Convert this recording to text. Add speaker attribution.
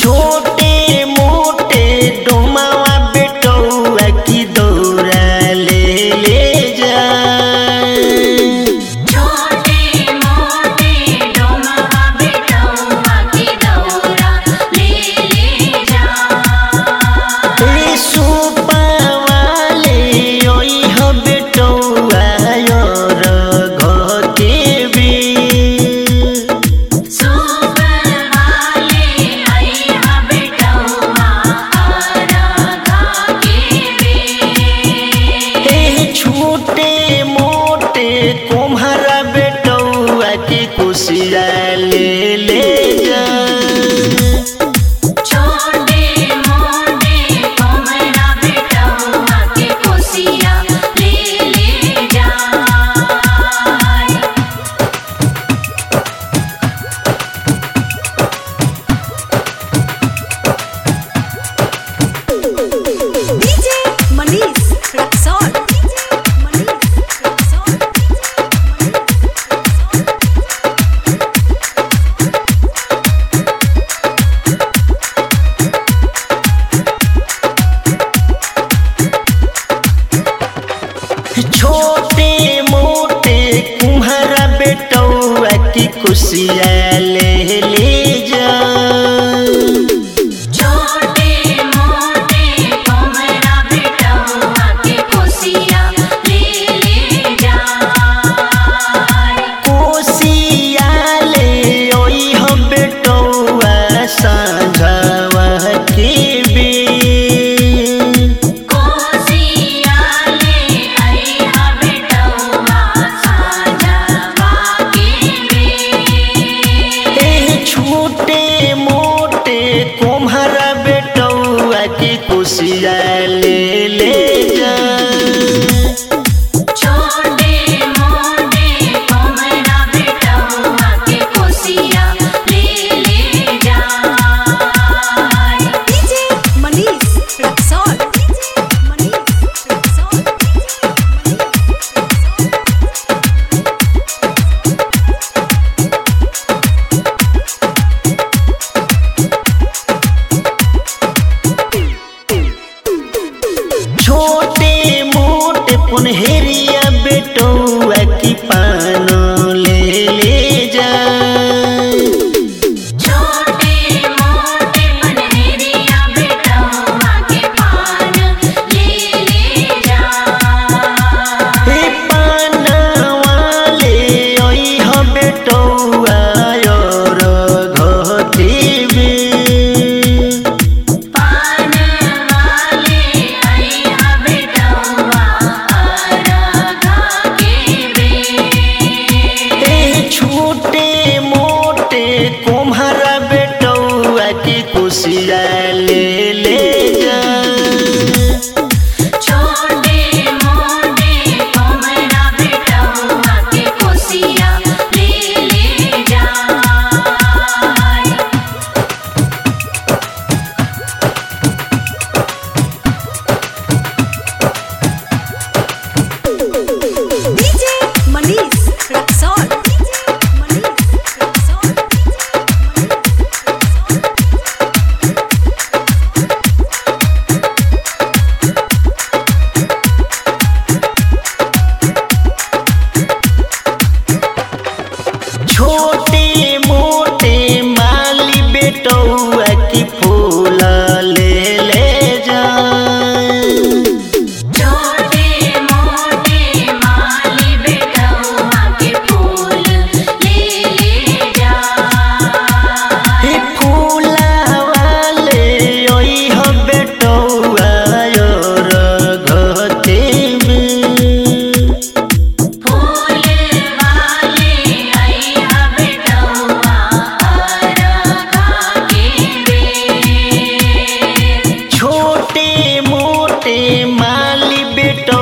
Speaker 1: छोटे मोटे डोमावा बेटौआ की दौरा ले ले जा।
Speaker 2: छोटे मोटे डोमावा बेटौआ की दौरा ले ले जा।
Speaker 1: सुपावाले ओइह बेटौआ योर घके बे। छोटे मोटे कुम्हारा बेटौआ की कुशिया ले ले जा।
Speaker 2: छोटे मोटे कुम्हारा बेटौआ की कुशिया ले ले जा।
Speaker 3: DJ Manish Rexall।
Speaker 1: छोटे मोटे कुम्हारा बेटौआ की कुशिया ले ले जा।
Speaker 2: छोटे मोटे कुम्हारा बेटौआ की कुशिया ले ले जा।
Speaker 1: कुशिया ले ओइह बेटौआ साँझवा के बे।
Speaker 2: कुशिया ले आइहा बेटौआ साँझवा के बे।
Speaker 1: छोटे मोटे कुम्हारा बेटौआ की कुशिया ले ले जा।
Speaker 2: छोटे मोटे कुम्हारा बेटौआ की कुशिया ले ले जा।
Speaker 3: DJ Manish Rexall।
Speaker 1: छोटे मोटे पुनहेरिया बेटौआ की पान ले ले जा।
Speaker 2: छोटे मोटे पनहेरिया बेटौआ के पान ले ले जा।
Speaker 1: पानवा ले ओइह बेटौआ योर घके बे।
Speaker 2: पान वाले आइहा बेटौआ आरघा के बे।
Speaker 1: छोटे मोटे कुम्हारा बेटौआ की कुशिया ले ले जा।
Speaker 2: छोटे मोटे कुम्हारा बेटौआ की कुशिया ले ले जा।
Speaker 3: DJ Manish Rexall।
Speaker 1: छोटे मोटे माली बेटौआ की फूल ले ले जा।
Speaker 2: छोटे मोटे माली बेटौआ के फूल ले ले जा।
Speaker 1: फूलवा ले ओइह बेटौआ योर घके बे।
Speaker 2: फूल वाले आइहा बेटौआ आरघा के बे।
Speaker 1: छोटे मोटे माली बेटौ